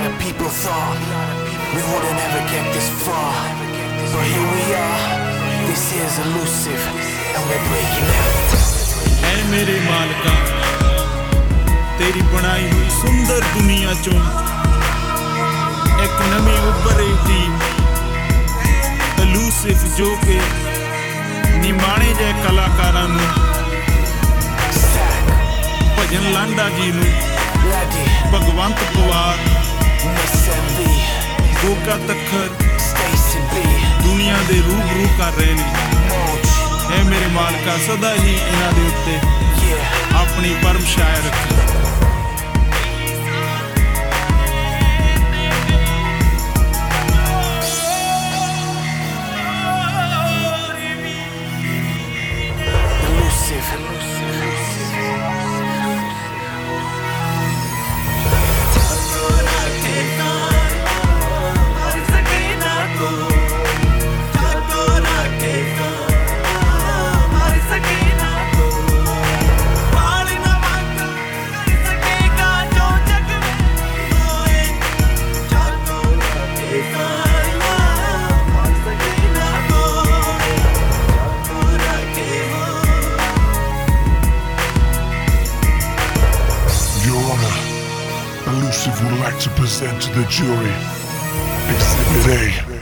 of people thought we wouldn't ever get this far, but here we are. This is elusive, and we're breaking out. ऐ मेरे मालिका तेरी बनाई हुई सुंदर दुनिया चों एक नवी उभरी टीम elusive जो के निमाणे जे कलाकारां नूं भजन लांडा जी नूं भगवंत पवार गोगा तखर दुनिया दे रूबरू कर रहे ने। ऐ मेरे मालका सदा ही इन्हां दे उत्ते अपनी परम छाया रखे। Elusive would like to present to the jury Exhibit A.